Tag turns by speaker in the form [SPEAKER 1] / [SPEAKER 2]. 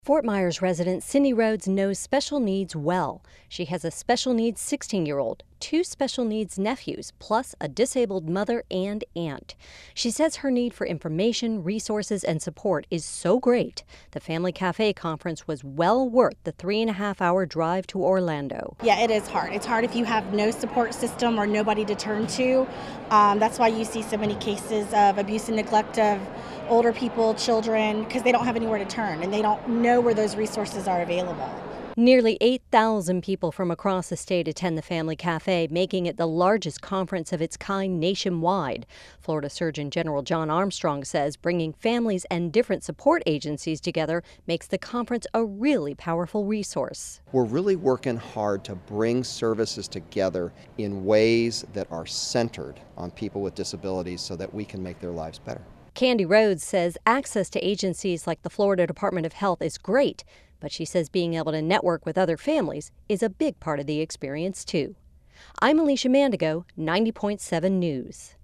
[SPEAKER 1] Fort Myers resident Cindy Rhodes knows special needs well. She has a special needs 16-year-old, two special needs nephews, plus a disabled mother and aunt. She says her need for information, resources, and support is so great. The Family Cafe conference was well worth the 3.5-hour drive to Orlando.
[SPEAKER 2] Yeah, it is hard. It's hard if you have no support system or nobody to turn to. That's why you see so many cases of abuse and neglect of older people, children, because they don't have anywhere to turn and they don't know where those resources are available.
[SPEAKER 1] Nearly 8,000 people from across the state attend the Family Cafe, making it the largest conference of its kind nationwide. Florida Surgeon General John Armstrong says bringing families and different support agencies together makes the conference a really powerful resource.
[SPEAKER 3] We're really working hard to bring services together in ways that are centered on people with disabilities so that we can make their lives better.
[SPEAKER 1] Candy Rhodes says access to agencies like the Florida Department of Health is great, but she says being able to network with other families is a big part of the experience, too. I'm Alicia Mandigo, 90.7 News.